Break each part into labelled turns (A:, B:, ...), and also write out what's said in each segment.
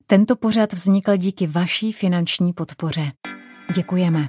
A: Tento pořad vznikl díky vaší finanční podpoře. Děkujeme.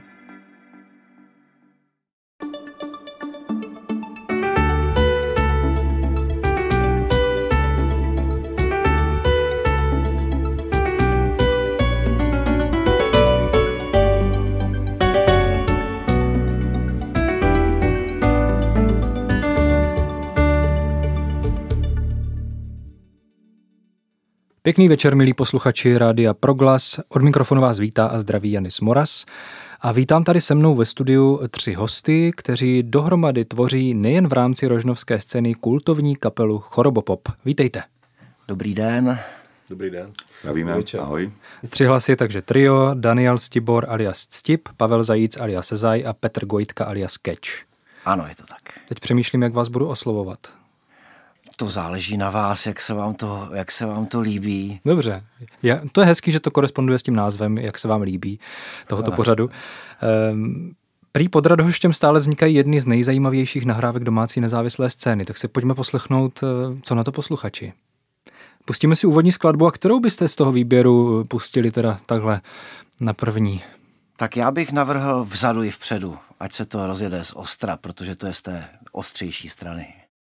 B: Pěkný večer, milí posluchači Rádia Proglas. Od mikrofonu vás vítá a zdraví Janis Moras. A vítám tady se mnou ve studiu 3 hosty, kteří dohromady tvoří nejen v rámci rožnovské scény kultovní kapelu Chorobopop. Vítejte.
C: Dobrý den.
D: Dobrý den.
E: Zdravíme, ahoj.
B: 3 hlasy, takže trio: Daniel Stibor alias Ctip, Pavel Zajíc alias Sezaj a Petr Gojtka alias Keč.
C: Ano, je to tak.
B: Teď přemýšlím, jak vás budu oslovovat.
C: To záleží na vás, jak se vám to líbí.
B: Dobře. To je hezký, že to koresponduje s tím názvem, jak se vám líbí tohoto pořadu. Prý pod Radhoštěm stále vznikají jedny z nejzajímavějších nahrávek domácí nezávislé scény, tak si pojďme poslechnout, co na to posluchači. Pustíme si úvodní skladbu, a kterou byste z toho výběru pustili teda takhle na první?
C: Tak já bych navrhl vzadu i vpředu, ať se to rozjede z ostra, protože to je z té ostřejší strany.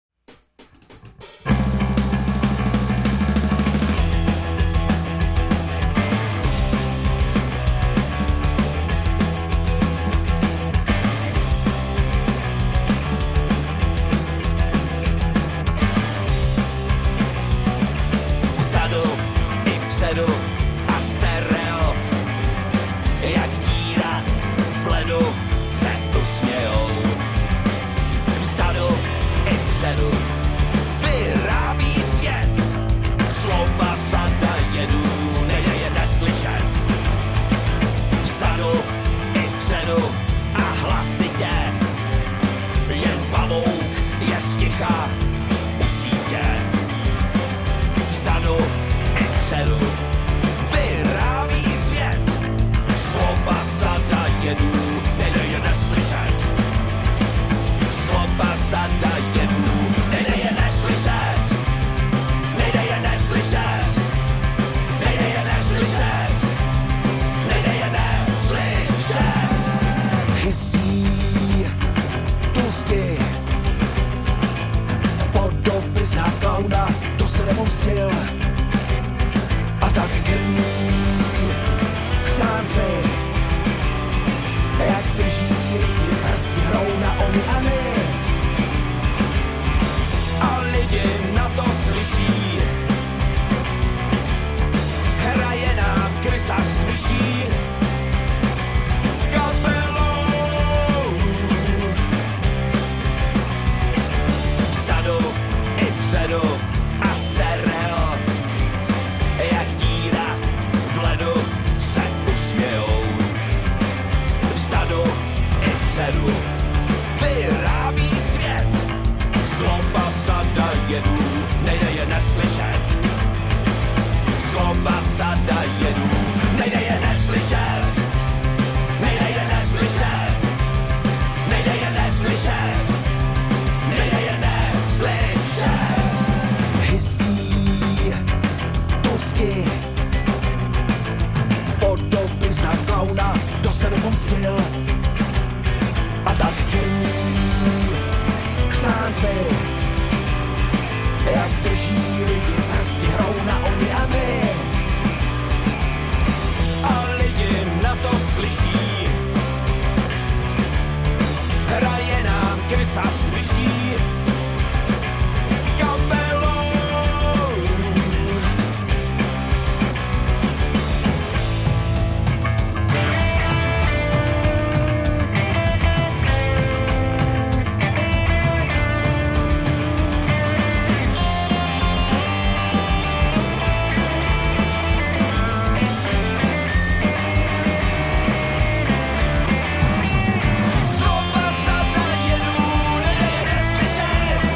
F: A stereo, jak díra v ledu, se usmějou. Vzadu i vpředu vyrábí svět. Slova sada jedů, nejde je neslyšet. Vzadu i vpředu a hlasitě, jen pavouk je sticha u sítě. Vzadu i vpředu vyrábí svět. Slova sada jedů, nejde je neslyšet. Slova sada jedů, nejde je neslyšet. Nejde je neslyšet. Nejde je neslyšet. Nejde je neslyšet.
G: Hystí, tlustí, podoby zná klauna, to se nepomstil. A tak krví chsántmy, jak drží lidi prsti, hrou na oni a my.
F: A lidi na to slyší. Hraje nám krysař s myší. Kapelou. Vzadu i vpředu a stereo, jak díra v ledu, se usmějou. Vzadu i vpředu vyrábí svět. Slova sada jedů, nejde je neslyšet. Slova sada jedů, nejde je neslyšet. Nejde je neslyšet. Nejde je neslyšet. Nejde je neslyšet.
G: Hystí, tlustí, podoby zná klauna, to se nepomstil. A tak krví chsántmy, jak drží lidi prsti, hrou na oni a my.
F: A lidi na to slyší. Hraje nám krysař s myší. Kapelou. Slova sada jedů, nejde je neslyšet.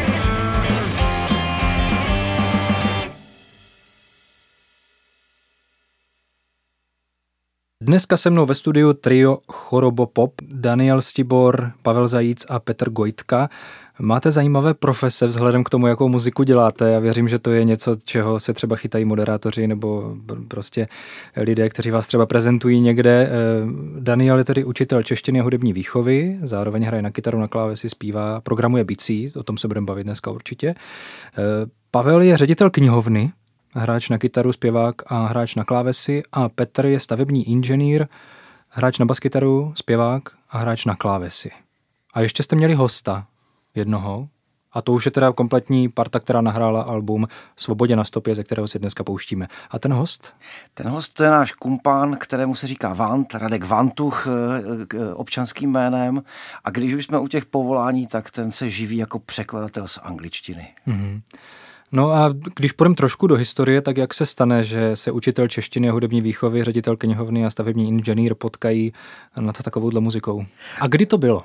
B: Dneska se mnou ve studiu trio Chorobopop, Daniel Stibor, Pavel Zajíc a Petr Gojtka. Máte zajímavé profese vzhledem k tomu, jakou muziku děláte. Já věřím, že to je něco, čeho se třeba chytají moderátoři nebo prostě lidé, kteří vás třeba prezentují někde. Daniel je tedy učitel češtiny a hudební výchovy, zároveň hraje na kytaru, na klávesi, zpívá, programuje bicí, o tom se budeme bavit dneska určitě. Pavel je ředitel knihovny, hráč na kytaru, zpěvák a hráč na klávesi, a Petr je stavební inženýr, hráč na baskytaru, zpěvák a hráč na klávesi. A ještě jste měli hosta jednoho, a to už je teda kompletní parta, která nahrála album Svobodě na stopě, ze kterého si dneska pouštíme. A ten host?
C: Ten host to je náš kumpán, kterému se říká Vant, Radek Vantuch, občanským jménem. A když už jsme u těch povolání, tak ten se živí jako překladatel z angličtiny.
B: Mm-hmm. No a když půjdeme trošku do historie, tak jak se stane, že se učitel češtiny a hudební výchovy, ředitel knihovny a stavební inženýr potkají nad takovouhle muzikou? A kdy to bylo?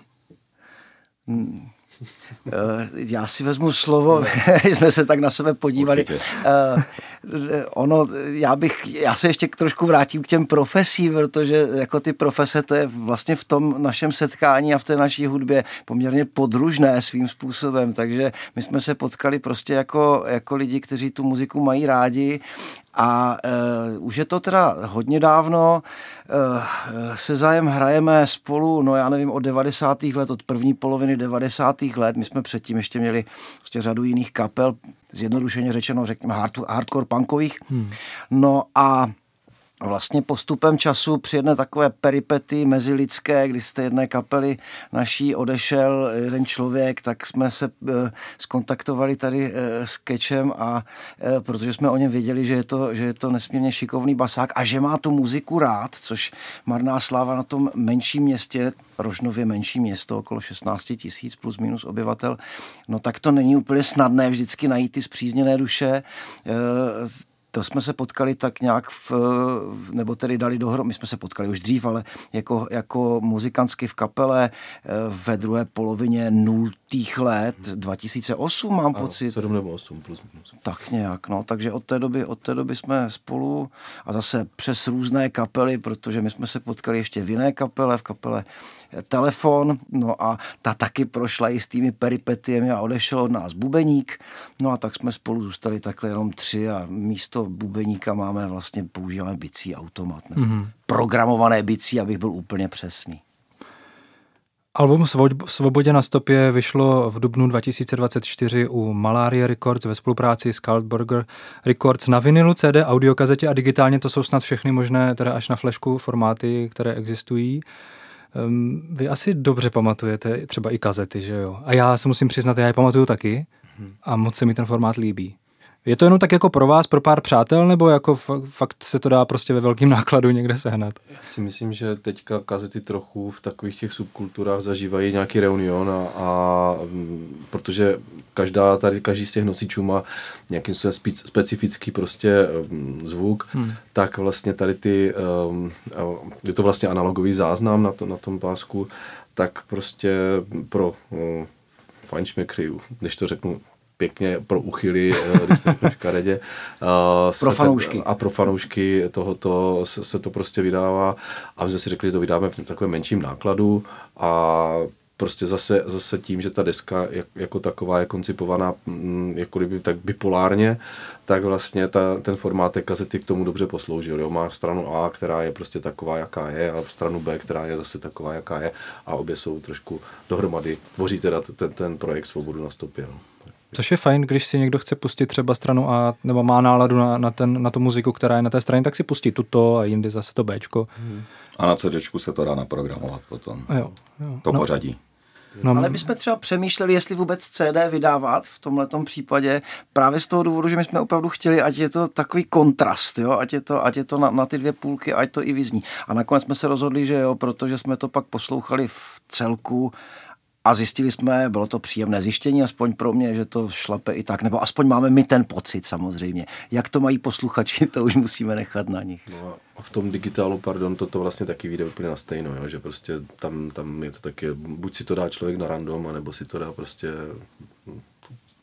C: Já si vezmu slovo, jsme se tak na sebe podívali. Já se ještě trošku vrátím k těm profesím, protože jako ty profese, to je vlastně v tom našem setkání a v té naší hudbě poměrně podružné svým způsobem, takže my jsme se potkali prostě jako lidi, kteří tu muziku mají rádi. A už je to teda hodně dávno, se zájem hrajeme spolu, no já nevím, od 90. let, od první poloviny 90. let. My jsme předtím ještě měli prostě řadu jiných kapel, zjednodušeně řečeno, řekněme hardcore punkových. No a vlastně postupem času při jedné takové peripety mezilidské, kdy z té jedné kapely naší odešel jeden člověk, tak jsme se skontaktovali tady s Kečem, a protože jsme o něm věděli, že je to nesmírně šikovný basák a že má tu muziku rád, což marná sláva na tom menším městě, Rožnově menší město, okolo 16 000 plus minus obyvatel, no tak to není úplně snadné vždycky najít ty spřízněné duše. To jsme se potkali tak nějak nebo tedy dali dohromady, my jsme se potkali už dřív, ale jako muzikantsky v kapele ve druhé polovině 0. let, 2008 mám pocit.
D: 7 nebo 8 plus minus.
C: Tak nějak, no, takže od té doby jsme spolu a zase přes různé kapely, protože my jsme se potkali ještě v jiné kapele, v kapele Telefon, no a ta taky prošla jistými peripetiemi a odešel od nás bubeník, no a tak jsme spolu zůstali takhle jenom 3 a místo bubeníka používáme bicí automat, programované bicí, abych byl úplně přesný.
B: Album Svobodě na stopě vyšlo v dubnu 2024 u Malaria Records ve spolupráci s Carlsberger Records na vinilu, CD, audiokazetě a digitálně. To jsou snad všechny možné, teda až na flešku formáty, které existují. Vy asi dobře pamatujete třeba i kazety, že jo? A já se musím přiznat, já je pamatuju taky a moc se mi ten formát líbí. Je to jenom tak jako pro vás, pro pár přátel, nebo jako fakt se to dá prostě ve velkém nákladu někde sehnat? Já
D: si myslím, že teďka kazety trochu v takových těch subkulturách zažívají nějaký reunion a protože každý z těch nosičů má nějaký specifický prostě zvuk, tak vlastně tady je to vlastně analogový záznam na tom pásku, tak prostě pro fajnšmekry, když to řeknu pěkně, pro uchyly, když to řeknu škaredě.
C: Pro fanoušky.
D: A pro fanoušky tohoto se to prostě vydává a my jsme si řekli, že to vydáme v takovém menším nákladu a prostě zase tím, že ta deska jako taková je koncipovaná jako kdyby tak bipolárně, tak vlastně ten formát té kazety k tomu dobře posloužil. Jo? Má stranu A, která je prostě taková, jaká je, a stranu B, která je zase taková, jaká je, a obě jsou trošku dohromady, tvoří teda ten projekt Svobodu na stopě. No.
B: Což je fajn, když si někdo chce pustit třeba stranu A, nebo má náladu na tu muziku, která je na té straně, tak si pustí tuto a jindy zase to Bčko.
E: A na CDčku se to dá naprogramovat potom.
B: Jo.
E: To pořadí.
C: No, ale my jsme třeba přemýšleli, jestli vůbec CD vydávat v tomhletom případě, právě z toho důvodu, že my jsme opravdu chtěli, ať je to takový kontrast, jo? Ať je to na ty dvě půlky, ať to i vyzní. A nakonec jsme se rozhodli, že jo, protože jsme to pak poslouchali v celku a zjistili jsme, bylo to příjemné zjištění, aspoň pro mě, že to šlape i tak, nebo aspoň máme my ten pocit samozřejmě. Jak to mají posluchači, to už musíme nechat na nich.
D: No a v tom digitálu, to vlastně taky vyjde úplně na stejno, jo? Že prostě tam je to taky, buď si to dá člověk na random, anebo si to dá prostě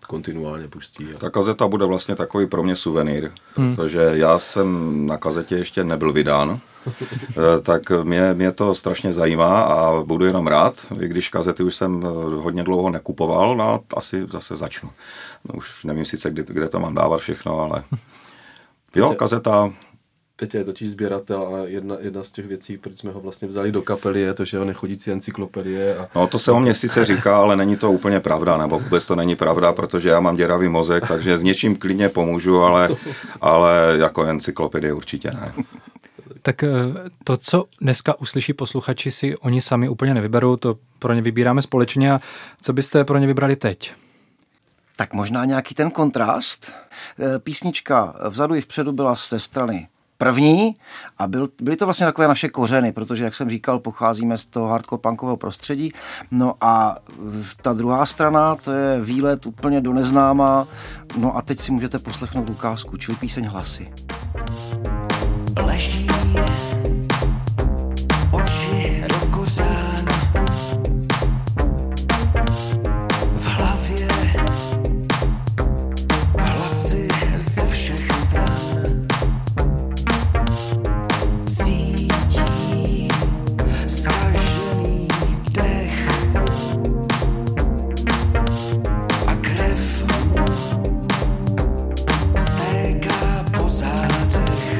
D: kontinuálně pustí.
E: Ta kazeta bude vlastně takový pro mě suvenýr, protože já jsem na kazetě ještě nebyl vydán, tak mě to strašně zajímá a budu jenom rád, i když kazety už jsem hodně dlouho nekupoval, no asi zase začnu. No, už nevím sice, kde to mám dávat všechno, ale jo, kazeta.
D: Petě je totiž sběratel a jedna z těch věcí, proč jsme ho vlastně vzali do kapely, je to, že ho nechodící encyklopedie.
E: No to se o mě sice říká, ale není to úplně pravda, nebo vůbec to není pravda, protože já mám děravý mozek, takže s něčím klidně pomůžu, ale jako encyklopedie určitě ne.
B: Tak to, co dneska uslyší posluchači, si oni sami úplně nevyberou, to pro ně vybíráme společně. A co byste pro ně vybrali teď?
C: Tak možná nějaký ten kontrast. Písnička Vzadu i vpředu byla ze strany první a byly to vlastně takové naše kořeny, protože, jak jsem říkal, pocházíme z toho hardcore punkového prostředí. No a ta druhá strana, to je výlet úplně do neznáma. No a teď si můžete poslechnout ukázku, čili píseň Hlasy.
G: Leží oči do kořán, v hlavě hlasy ze všech stran. Cítí zkažený dech a krev mu stéká po zádech.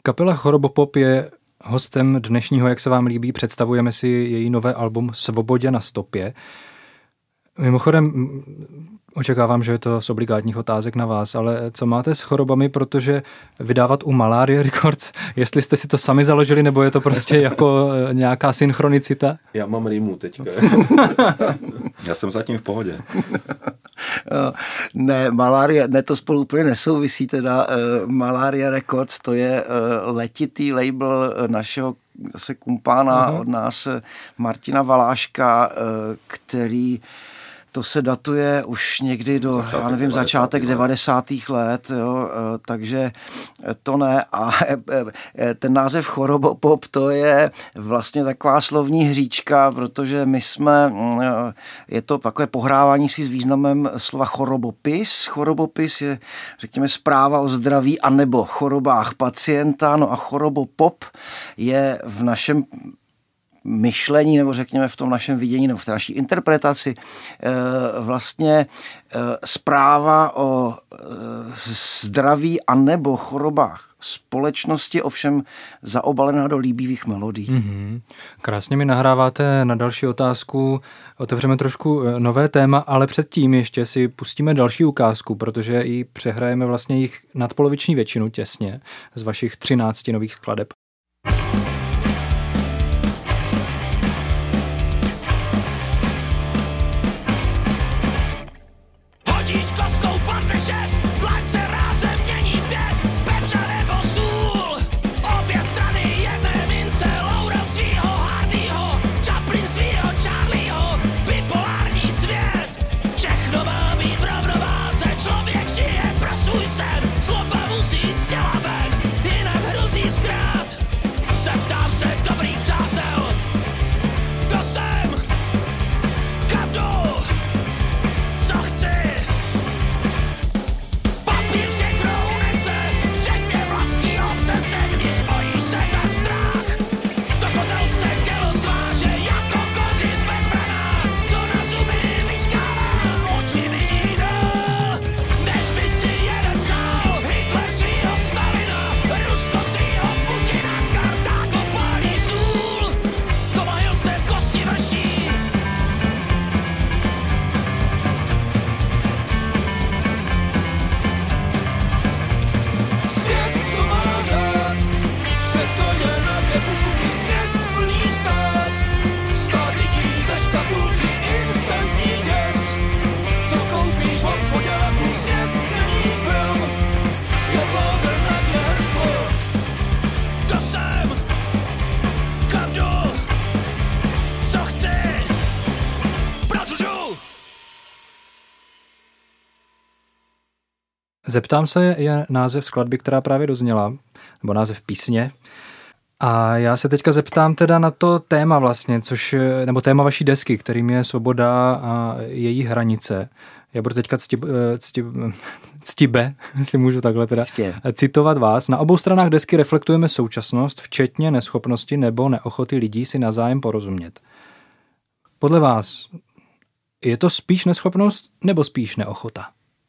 B: Kapela Chorobopop je hostem dnešního Jak se vám líbí. Představujeme si její nové album Svobodě na stopě. Mimochodem, očekávám, že je to z obligátních otázek na vás, ale co máte s chorobami, protože vydávat u Malaria Records, jestli jste si to sami založili, nebo je to prostě jako nějaká synchronicita?
D: Já mám rýmu teďka.
E: Já jsem zatím v pohodě.
C: Ne, Malaria, ne, to spolu úplně nesouvisí, teda Malaria Records, to je letitý label našeho zase kumpána od nás Martina Valáška, který to se datuje už někdy do, já nevím, začátek 90. let, jo, takže to ne. A ten název Chorobopop, to je vlastně taková slovní hříčka, protože my jsme, je to takové pohrávání si s významem slova chorobopis. Chorobopis je, řekněme, zpráva o zdraví anebo chorobách pacienta, no a chorobopop je v našem myšlení, nebo řekněme v tom našem vidění, nebo v té naší interpretaci, vlastně zpráva o zdraví a nebo chorobách společnosti, ovšem zaobalená do líbivých melodií.
B: Mm-hmm. Krásně mi nahráváte na další otázku. Otevřeme trošku nové téma, ale předtím ještě si pustíme další ukázku, protože i přehrajeme vlastně jich nadpoloviční většinu těsně z vašich 13 nových skladeb.
F: Hodíš kostkou, padne šest, dlaň se rázem mění pěst, pepřa nebo sůl. Obě strany jedné mince, Laurel svýho Hardýho, Chaplin svýho Charlieho, bipolární svět. Všechno má být v rovnováze, člověk žije pro svůj sen, zloba musí z těla ven, jinak hrozí zkrát. Zeptám se dobrých přátel, kdo jsem, kam jdu, co chci. Papír všechno unese, včetně vlastní obsese, když bojíš se tak strach. Do kozelce tělo sváže, jako kozy z bezbraná, co na zuby vyčkává, oči vidí dál, než by si jeden vzal. Hitler svýho Stalina, Rusko svýho Putina, Kartágo pálí sůl, komajil se kosti vrší. Svět, co má řád, svět, co je na dvě půlky, svět plný stát, stát lidí ze škatulky, instantní děs, co koupíš v obchoďáku, svět není film, je blogger na děrko. Kdo jsem, kam jdu, co chci, proč žiju?
B: Zeptám se je název skladby, která právě dozněla, nebo název písně. A já se teďka zeptám teda na to téma vlastně, nebo téma vaší desky, kterým je svoboda a její hranice. Já budu teďka ctibe, si můžu takhle teda citovat vás. Na obou stranách desky reflektujeme současnost, včetně neschopnosti nebo neochoty lidí si navzájem porozumět. Podle vás, je to spíš neschopnost nebo spíš neochota?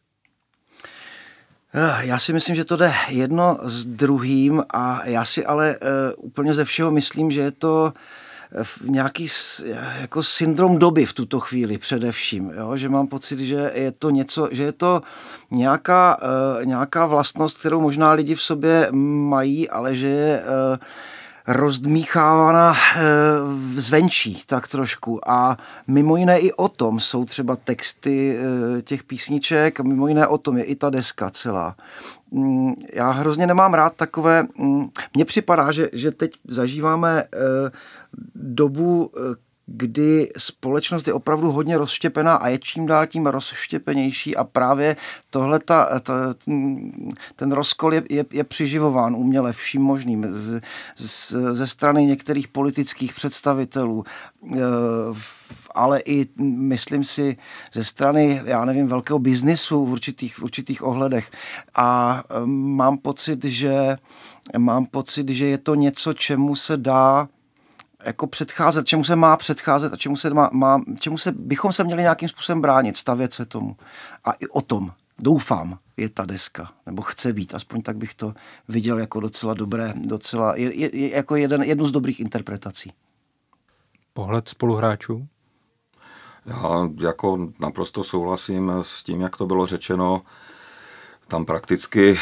C: Já si myslím, že to jde jedno s druhým a já si ale úplně ze všeho myslím, že je to nějaký jako syndrom doby v tuto chvíli především, jo? Že mám pocit, že je to něco, že je to nějaká vlastnost, kterou možná lidi v sobě mají, ale že je rozdmíchávána zvenčí tak trošku a mimo jiné i o tom jsou třeba texty těch písniček, mimo jiné o tom je i ta deska celá. Já hrozně nemám rád takové, mně připadá, že teď zažíváme dobu, kdy společnost je opravdu hodně rozštěpená a je čím dál tím rozštěpenější a právě tohle ten rozkol je přiživován uměle vším možným ze strany některých politických představitelů, ale i myslím si ze strany, já nevím, velkého biznisu v určitých ohledech a mám pocit, že je to něco, čemu se dá jako předcházet, čemu se má předcházet a čemu se bychom se měli nějakým způsobem bránit, stavět se tomu. A i o tom, doufám, je ta deska, nebo chce být, aspoň tak bych to viděl jako docela dobré, jako jednu z dobrých interpretací.
B: Pohled spoluhráčů?
E: Já jako naprosto souhlasím s tím, jak to bylo řečeno. Tam prakticky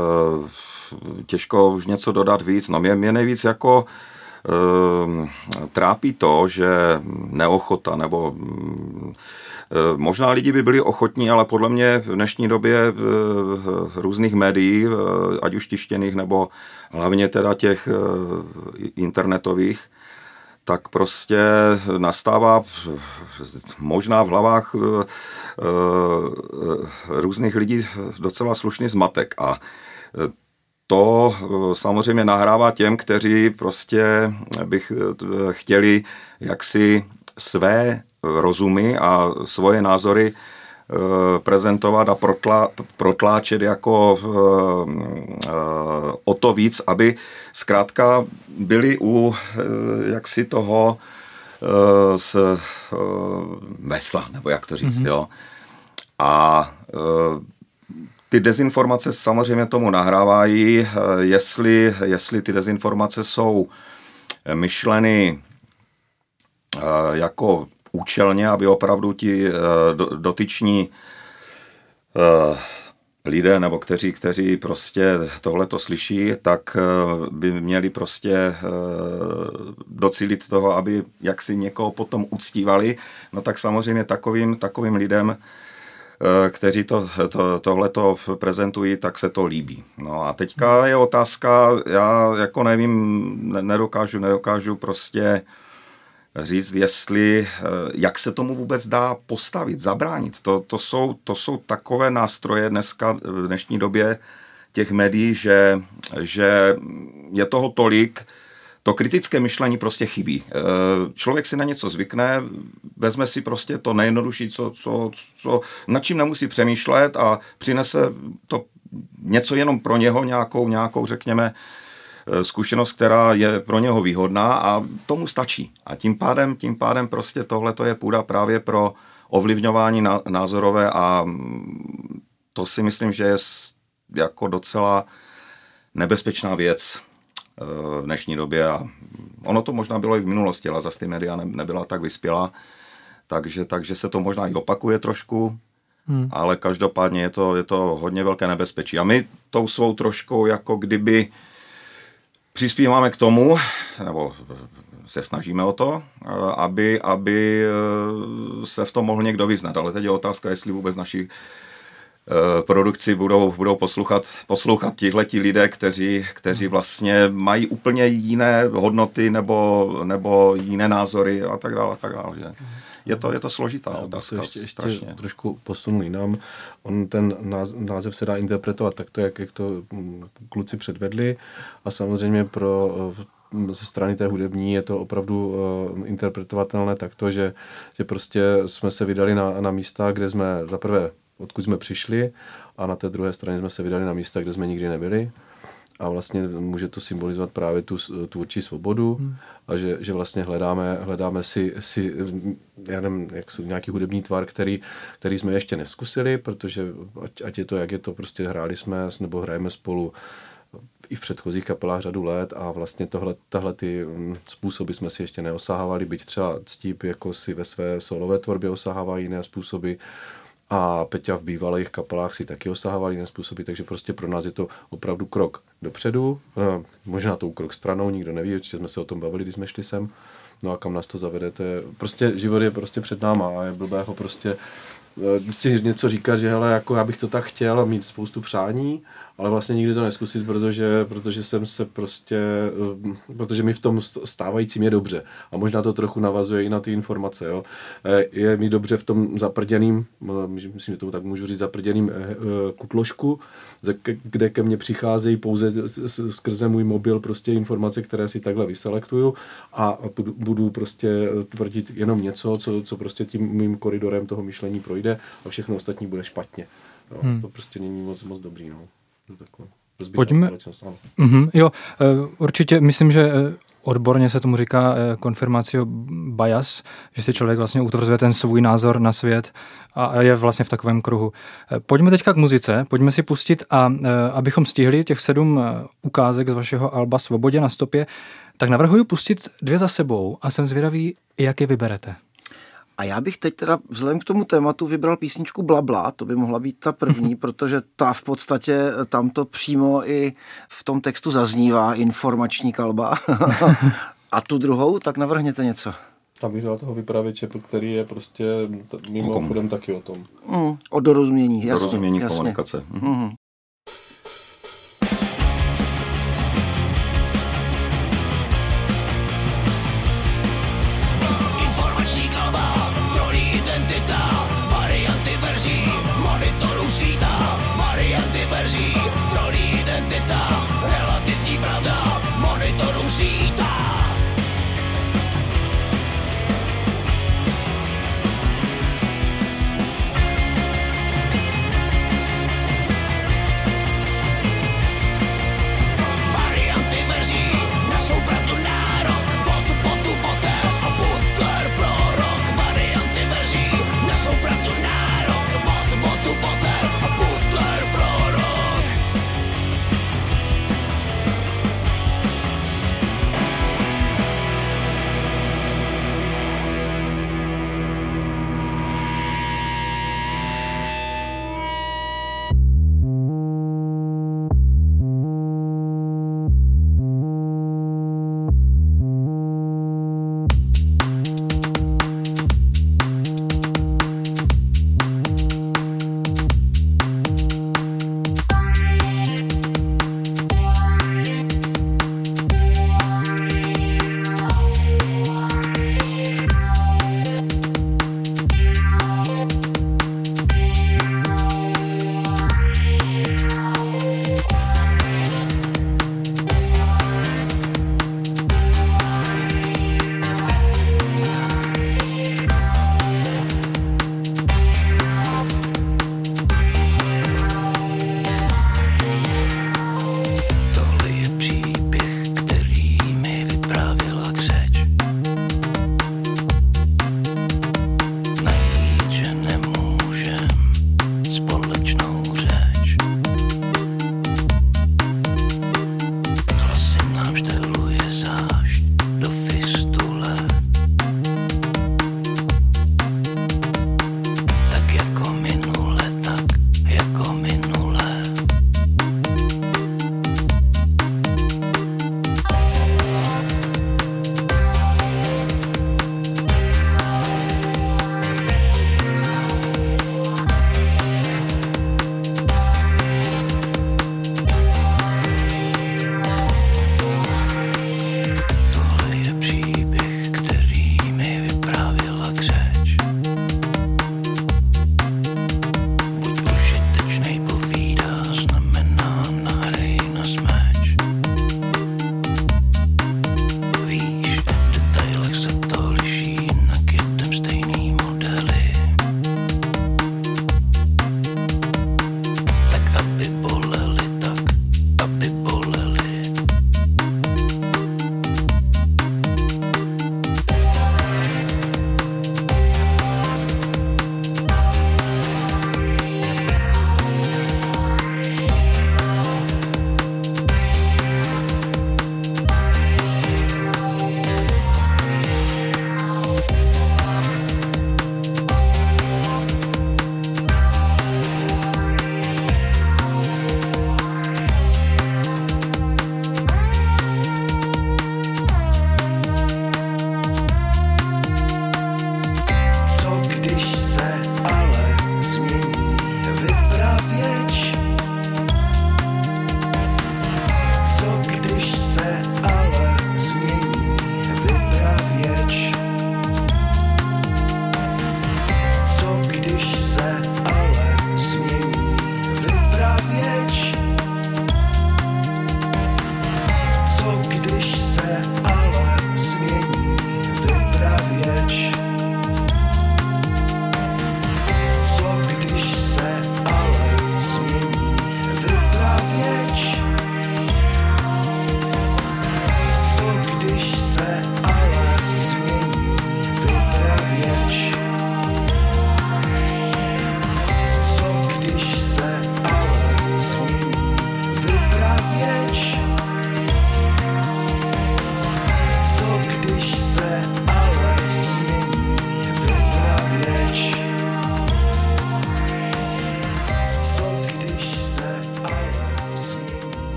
E: těžko už něco dodat víc. No mě nejvíc jako trápí to, že neochota nebo možná lidi by byli ochotní, ale podle mě v dnešní době různých médií, ať už tištěných nebo hlavně teda těch internetových, tak prostě nastává možná v hlavách různých lidí docela slušný zmatek a to samozřejmě nahrává těm, kteří prostě bych chtěli jaksi své rozumy a svoje názory prezentovat a protláčet jako o to víc, aby zkrátka byli u jaksi toho vesla, nebo jak to říct, jo. A ty dezinformace samozřejmě tomu nahrávají, jestli ty dezinformace jsou myšleny jako účelně, aby opravdu ti dotyční lidé, nebo kteří prostě tohleto slyší, tak by měli prostě docílit toho, aby jaksi někoho potom uctívali. No tak samozřejmě takovým lidem, kteří tohleto prezentují, tak se to líbí. No a teďka je otázka, já jako nevím, nedokážu prostě říct, jak se tomu vůbec dá postavit, zabránit. To jsou takové nástroje dneska, v dnešní době těch médií, že je toho tolik, to kritické myšlení prostě chybí. Člověk si na něco zvykne, vezme si prostě to nejjednodušší, nad čím nemusí přemýšlet a přinese to něco jenom pro něho, nějakou řekněme, zkušenost, která je pro něho výhodná a tomu stačí. A tím pádem prostě tohleto je půda právě pro ovlivňování názorové a to si myslím, že je jako docela nebezpečná věc v dnešní době a ono to možná bylo i v minulosti, ale zase ty média nebyla tak vyspělá, takže se to možná i opakuje trošku, ale každopádně je to hodně velké nebezpečí. A my tou svou troškou jako kdyby přispíváme k tomu, nebo se snažíme o to, aby se v tom mohl někdo vyznat. Ale teď je otázka, jestli vůbec naši produkci budou poslouchat tihleti lidé, kteří vlastně mají úplně jiné hodnoty nebo jiné názory a tak dále. Že? Je to složitá otázka.
D: Ještě trošku posunul jinam. Ten název se dá interpretovat takto, jak to kluci předvedli a samozřejmě ze strany té hudební je to opravdu interpretovatelné takto, že prostě jsme se vydali na místa, kde jsme zaprvé odkud jsme přišli a na té druhé straně jsme se vydali na místa, kde jsme nikdy nebyli a vlastně může to symbolizovat právě tu tvůrčí svobodu a že vlastně hledáme si já nevím, nějaký hudební tvar, který jsme ještě neskusili, protože ať je to, jak je to, prostě hráli jsme nebo hrajeme spolu i v předchozích kapelách řadu let a vlastně tahle ty způsoby jsme si ještě neosahávali, byť třeba Ctíp jako si ve své solové tvorbě osahává jiné způsoby a Peťa v bývalých kapelách si taky osahávali jiné způsoby, takže prostě pro nás je to opravdu krok dopředu, možná to krok stranou, nikdo neví, určitě jsme se o tom bavili, když jsme šli sem, no a kam nás to zavede, to je prostě, život je prostě před náma a je blbé ho prostě si něco říkat, že hele, jako já bych to tak chtěl a mít spoustu přání, ale vlastně nikdy to neskusit, protože jsem se prostě, protože mi v tom stávajícím je dobře. A možná to trochu navazuje i na ty informace, jo. Je mi dobře v tom zaprděným, myslím, že tomu tak můžu říct, zaprděným kutlošku, kde ke mně přicházejí pouze skrze můj mobil prostě informace, které si takhle vyselektuju a budu prostě tvrdit jenom něco, co prostě tím mým koridorem toho myšlení projde a všechno ostatní bude špatně. Jo. To prostě není moc dobrý, no.
B: Pojďme. Jo, určitě myslím, že odborně se tomu říká konfirmacio bias, že si člověk vlastně utvrzuje ten svůj názor na svět a je vlastně v takovém kruhu. Pojďme teďka k muzice, pojďme si pustit a abychom stihli těch 7 ukázek z vašeho alba Svobodě na stopě, tak navrhuji pustit 2 za sebou a jsem zvědavý, jak je vyberete.
C: A já bych teď teda vzhledem k tomu tématu vybral písničku Blabla, to by mohla být ta první, protože ta v podstatě tam to přímo i v tom textu zaznívá, informační kalba. A tu druhou, tak navrhněte něco.
D: Tam bych dal toho vypravěče, který je prostě mimochodem taky o tom.
C: O dorozumění, jasně.
E: Dorozumění komunikace.
F: Informační kalba, rolí identita, varianty verzí, monitoru svítá, varianty verzí, rolí identita, relativní pravda, monitoru svítá.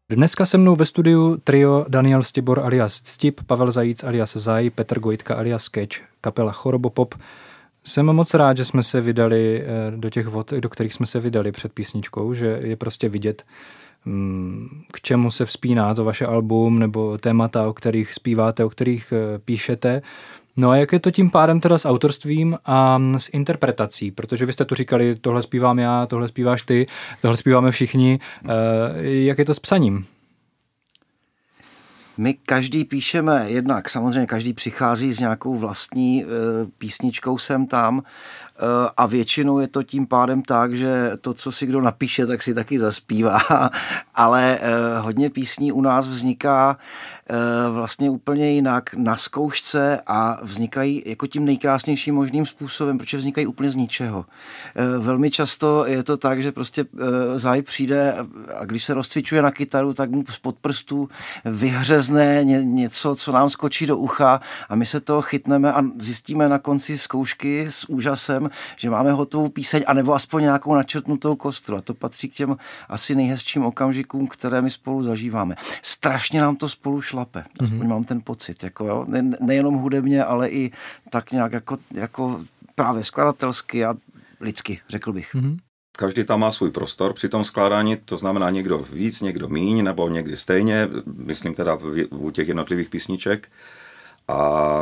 B: Dneska se mnou ve studiu trio Daniel Stibor alias Stip, Pavel Zajíc alias Zaj, Petr Gojtka alias Sketch, kapela Chorobopop. Jsem moc rád, že jsme se vydali do těch vod, do kterých jsme se vydali před písničkou, že je prostě vidět, k čemu se vzpíná to vaše album nebo témata, o kterých zpíváte, o kterých píšete. No a jak je to tím pádem teda s autorstvím a s interpretací? Protože vy jste tu říkali, tohle zpívám já, tohle zpíváš ty, tohle zpíváme všichni. Jak je to s psaním?
C: My každý píšeme jednak, samozřejmě každý přichází s nějakou vlastní písničkou sem tam a většinou je to tím pádem tak, že to, co si kdo napíše, tak si taky zaspívá, ale hodně písní u nás vzniká vlastně úplně jinak na zkoušce a vznikají jako tím nejkrásnějším možným způsobem, protože vznikají úplně z ničeho. Velmi často je to tak, že prostě Zaj přijde a když se rozcvičuje na kytaru, tak mu spod prstů vyhřezne něco, co nám skočí do ucha a my se toho chytneme a zjistíme na konci zkoušky s úžasem, že máme hotovou píseň, anebo aspoň nějakou načrtnutou kostru. A to patří k těm asi nejhezčím okamžikům, které my spolu zažíváme. Strašně nám to spolu šlape. Aspoň mám ten pocit. Jako, jo? Nejenom hudebně, ale i tak nějak jako právě skladatelsky a lidsky, řekl bych.
E: Každý tam má svůj prostor při tom skládání, to znamená někdo víc, někdo míň, nebo někdy stejně, myslím teda u těch jednotlivých písniček. A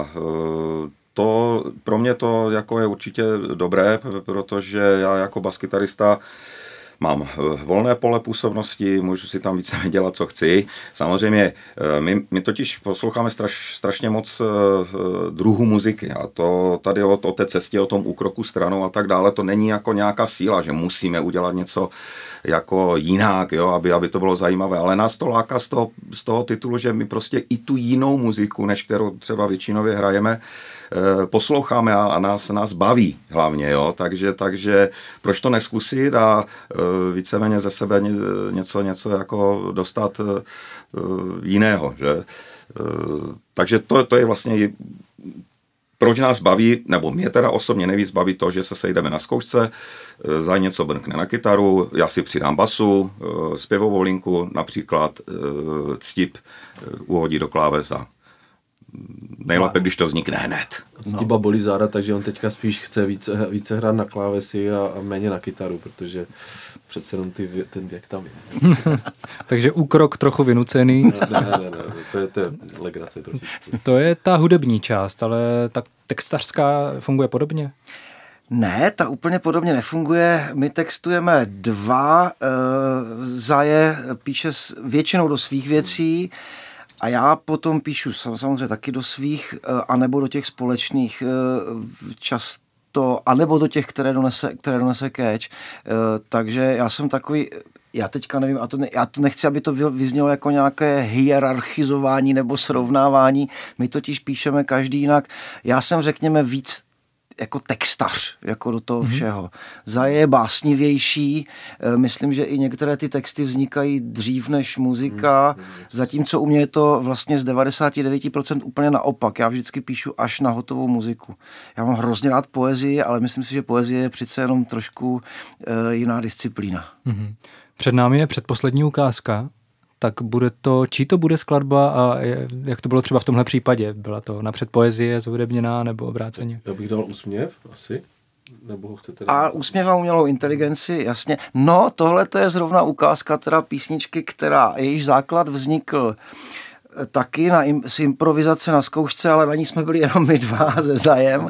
E: to pro mě to jako je určitě dobré, protože já jako baskytarista mám volné pole působnosti, můžu si tam více dělat, co chci. Samozřejmě, my totiž posloucháme strašně moc druhů muziky a to tady o té cestě, o tom úkroku stranou a tak dále, to není jako nějaká síla, že musíme udělat něco jako jinak, jo, aby to bylo zajímavé, ale nás to láká z toho titulu, že my prostě i tu jinou muziku, než kterou třeba většinově hrajeme, posloucháme a nás baví hlavně, jo, takže proč to neskusit a víceméně ze sebe něco jako dostat jiného, že? Takže to je vlastně proč nás baví, nebo mě teda osobně nejvíc baví to, že se sejdeme na zkoušce, za něco brnkne na kytaru, já si přidám basu, zpěvovou linku, například Stip uhodí do klávesa. Nejlépe, když to vznikne hned.
D: Stiba bolí záda, takže on teďka spíš chce více hrát na klávesi a méně na kytaru, protože přece jenom ten věk tam je.
B: Takže úkrok trochu vynucený.
D: Ne, to je legrace trošičku.
B: To je ta hudební část, ale ta textařská funguje podobně?
C: Ne, ta úplně podobně nefunguje. My textujeme dva, Zaje píše většinou do svých věcí, a já potom píšu samozřejmě taky do svých, anebo do těch společných často, anebo do těch, které donese Catch. Takže já jsem takový, já teďka nevím, já to nechci, aby to vyznělo jako nějaké hierarchizování nebo srovnávání. My totiž píšeme každý jinak. Já jsem, řekněme, víc jako textař, jako do toho všeho. Zaje je básnivější, myslím, že i některé ty texty vznikají dřív než muzika, zatímco u mě je to vlastně z 99% úplně naopak. Já vždycky píšu až na hotovou muziku. Já mám hrozně rád poezii, ale myslím si, že poezie je přece jenom trošku jiná disciplína.
B: Před námi je předposlední ukázka. Tak čí to bude skladba a jak to bylo třeba v tomhle případě? Byla to napřed poezie zhudebněná nebo obráceně?
D: Já bych dal Úsměv asi, nebo ho chcete dát?
C: A Úsměv a umělou inteligenci, jasně. No, tohle to je zrovna ukázka teda písničky, jejíž základ vznikl taky z improvizace na zkoušce, ale na ní jsme byli jenom my dva se Zajem.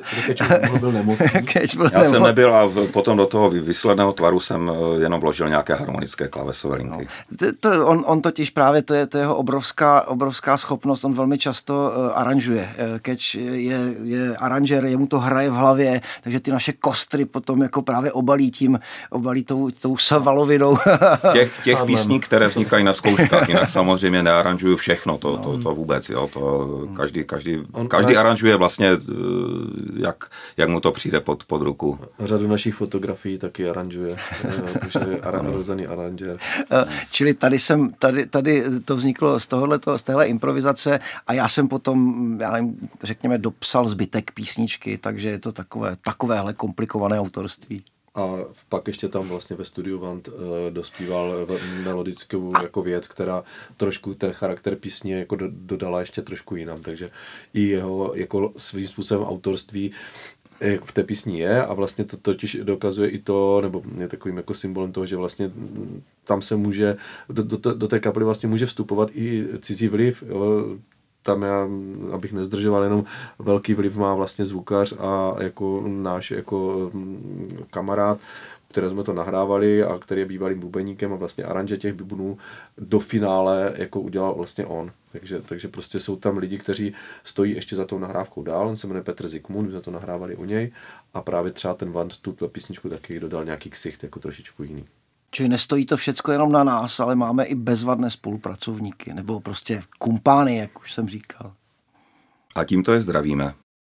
E: Já jsem nebyl a potom do toho výsledného tvaru jsem jenom vložil nějaké harmonické klávesové linky.
C: No. On totiž právě, to je jeho obrovská schopnost, on velmi často aranžuje. Catch je aranžér, jemu to hraje v hlavě, takže ty naše kostry potom jako právě obalí tou savalovinou.
E: Z těch písní, které vznikají na zkouškách, jinak samozřejmě nearanžuju všechno, to vůbec, jo, to každý aranžuje vlastně, jak mu to přijde pod ruku.
D: Řadu našich fotografií taky aranžuje, takže je rozený aranžér.
C: Čili tady to vzniklo z téhle improvizace a já jsem potom, řekněme, dopsal zbytek písničky, takže je to takovéhle komplikované autorství.
D: A pak ještě tam vlastně ve studiu Vant dospíval melodickou jako věc, která trošku ten charakter písně jako dodala ještě trošku jinam, takže i jeho jako svým způsobem autorství v té písni je a vlastně to totiž dokazuje i to, nebo je takovým jako symbolem toho, že vlastně tam se může, do té kapely vlastně může vstupovat i cizí vliv, jo. Tam já, abych nezdržoval, jenom velký vliv má vlastně zvukař a jako náš jako kamarád, které jsme to nahrávali a který je bývalým bubeníkem a vlastně aranže těch bubnů do finále jako udělal vlastně on. Takže prostě jsou tam lidi, kteří stojí ještě za tou nahrávkou dál, on se jmenuje Petr Zikmund, my jsme to nahrávali u něj a právě třeba ten Vant tu písničku taky dodal nějaký ksicht jako trošičku jiný.
C: Čili nestojí to všecko jenom na nás, ale máme i bezvadné spolupracovníky, nebo prostě kumpány, jak už jsem říkal.
E: A tímto je zdravíme.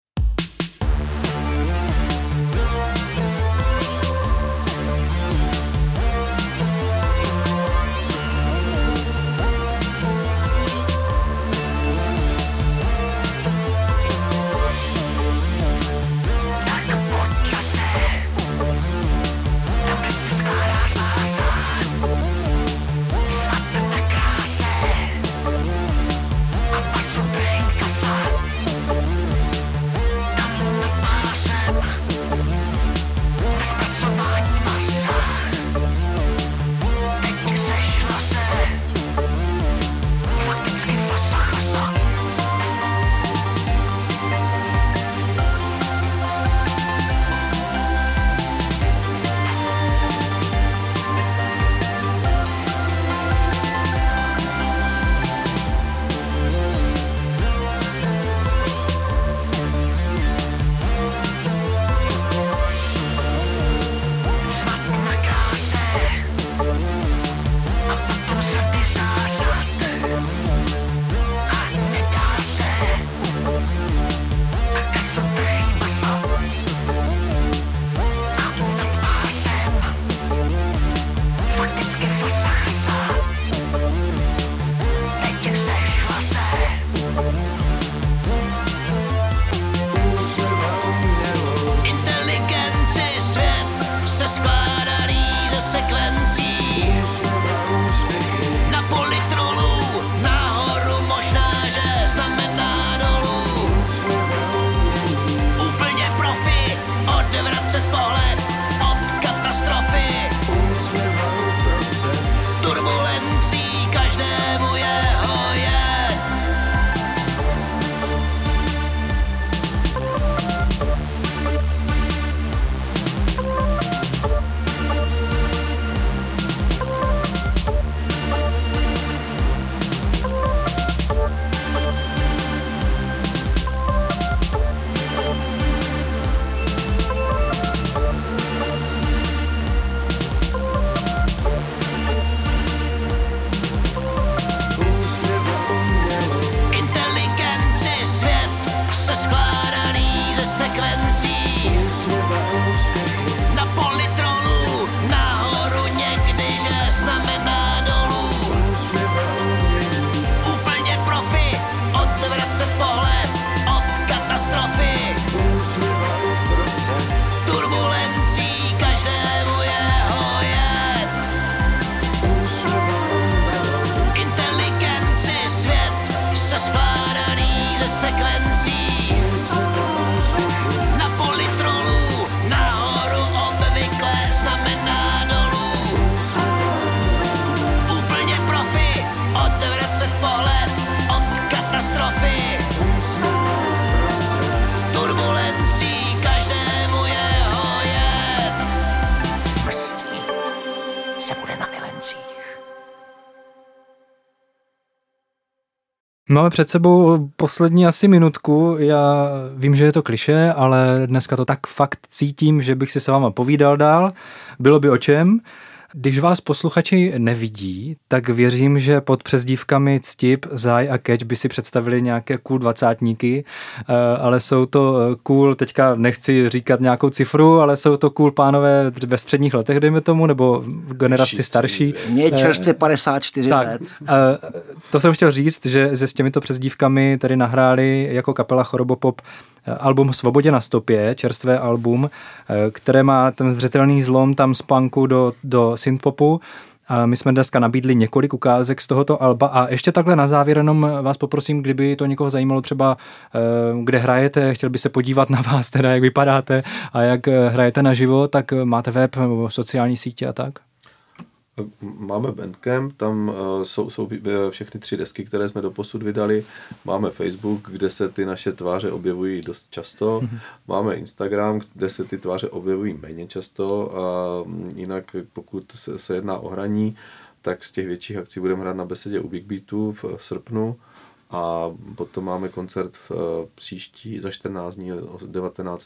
B: Máme před sebou poslední asi minutku. Já vím, že je to klišé, ale dneska to tak fakt cítím, že bych si s váma povídal dál. Bylo by o čem. Když vás posluchači nevidí, tak věřím, že pod přezdívkami Ctip, Zaj a Keč by si představili nějaké cool dvacátníky, ale jsou to cool, teďka nechci říkat nějakou cifru, ale jsou to cool pánové ve středních letech, dejme tomu, nebo v generaci starší.
C: Mně čerstvě 54 let.
B: To jsem chtěl říct, že s těmito přezdívkami tady nahráli jako kapela Chorobopop album Svobodě na stopě, čerstvé album, které má ten zřetelný zlom tam z punku do synthpopu. A my jsme dneska nabídli několik ukázek z tohoto alba a ještě takhle na závěr jenom vás poprosím, kdyby to někoho zajímalo třeba, kde hrajete, chtěl by se podívat na vás teda, jak vypadáte a jak hrajete naživo, tak máte web, sociální sítě a tak?
D: Máme Bandcamp, tam jsou všechny 3 desky, které jsme doposud vydali. Máme Facebook, kde se ty naše tváře objevují dost často. Máme Instagram, kde se ty tváře objevují méně často. A jinak pokud se jedná o hraní, tak z těch větších akcí budeme hrát na Besedě u Big Beatu v srpnu. A potom máme koncert příští za 14 dní 19.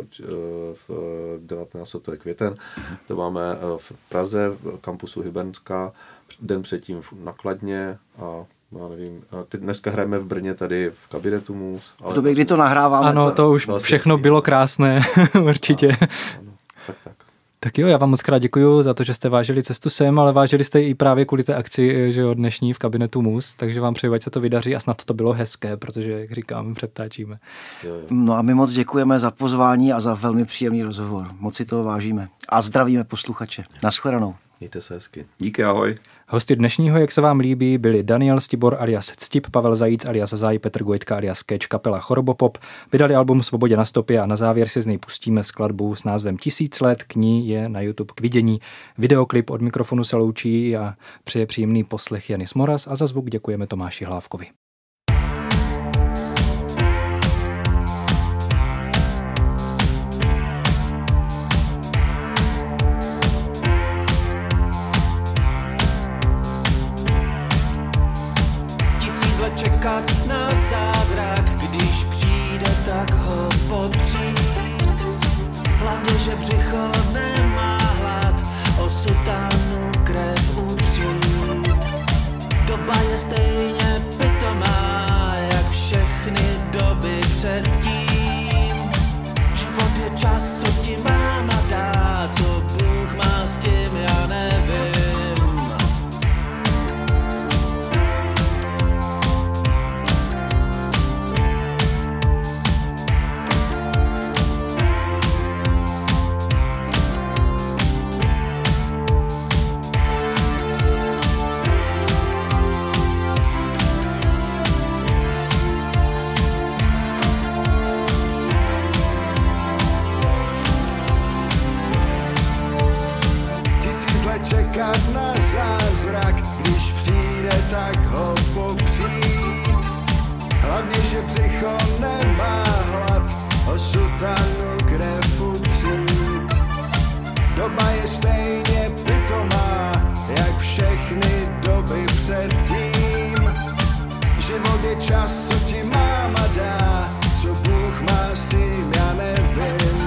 D: To je květen. To máme v Praze, v kampusu Hybernská, den předtím na Kladně a já nevím, dneska hrajeme v Brně tady v kabinetu Mus.
C: V době, kdy to nahráváme.
B: Ano, to už všechno bylo krásné, určitě.
D: Ano, tak.
B: Tak jo, já vám moc krát děkuju za to, že jste vážili cestu sem, ale vážili jste i právě kvůli té akci, že jo, dnešní v kabinetu Mus, takže vám přeju, ať se to vydaří a snad to bylo hezké, protože, jak říkám, předtáčíme.
D: Jo.
C: No a my moc děkujeme za pozvání a za velmi příjemný rozhovor. Moc si toho vážíme. A zdravíme posluchače. Naschledanou.
D: Mějte se hezky.
E: Díky, ahoj.
B: Hosty dnešního, jak se vám líbí, byli Daniel Stibor alias Ctip, Pavel Zajíc alias Zaj, Petr Gojtka alias Keč, kapela Chorobopop. Vydali album Svobodě na stopě a na závěr si z něj pustíme skladbu s názvem 1000 let. K ní je na YouTube k vidění. Videoklip od mikrofonu se loučí a přeje příjemný poslech Janis Moraz a za zvuk děkujeme Tomáši Hlávkovi.
G: Čekat na zázrak, když přijde, tak ho popřít. Hlavně, že břicho nemá hlad, o sutánu krev utřít. Doba je stejně pitomá, jak všechny doby předtím. Život je čas, co ti máma dá, co Bůh má s tím, já nevím. Čekat na zázrak, když přijde, tak ho popřít. Hlavně, že břicho nemá hlad, o sutanu krev utřít. Doba je stejně pitomá, jak všechny doby předtím. Život je čas, co ti máma dá, co Bůh má s tím, já nevím.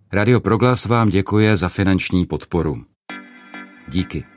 H: Radio Proglas vám děkuje za finanční podporu. Díky.